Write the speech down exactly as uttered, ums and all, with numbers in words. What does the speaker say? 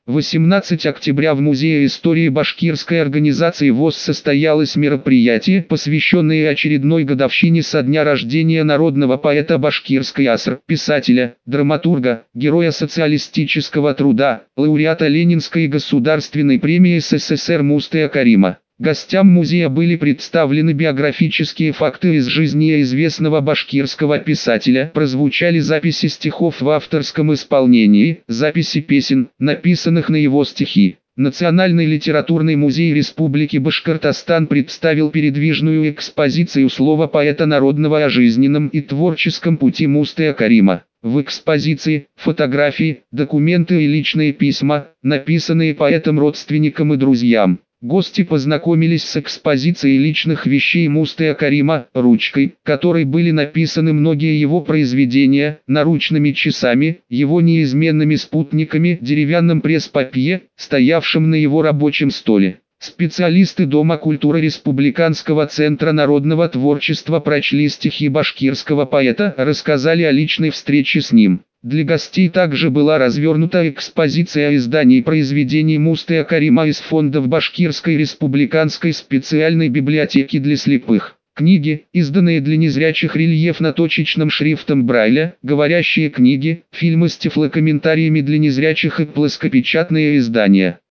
восемнадцатого октября в Музее истории башкирской организации ВОС состоялось мероприятие, посвященное очередной годовщине со дня рождения народного поэта Башкирской АСР, писателя, драматурга, героя социалистического труда, лауреата Ленинской государственной премии СССР Мустая Карима. Гостям музея были представлены биографические факты из жизни известного башкирского писателя, прозвучали записи стихов в авторском исполнении, записи песен, написанных на его стихи. Национальный литературный музей Республики Башкортостан представил передвижную экспозицию слова поэта народного о жизненном и творческом пути Мустая Карима. В экспозиции фотографии, документы и личные письма, написанные поэтом родственникам и друзьям. Гости познакомились с экспозицией личных вещей Мустая Карима, ручкой, которой были написаны многие его произведения, наручными часами, его неизменными спутниками, деревянным пресс-папье, стоявшим на его рабочем столе. Специалисты Дома культуры Республиканского центра народного творчества прочли стихи башкирского поэта, рассказали о личной встрече с ним. Для гостей также была развернута экспозиция изданий произведений Мустая Карима из фондов Башкирской республиканской специальной библиотеки для слепых. Книги, изданные для незрячих рельефно-точечным шрифтом Брайля, говорящие книги, фильмы с тифлокомментариями для незрячих и плоскопечатные издания.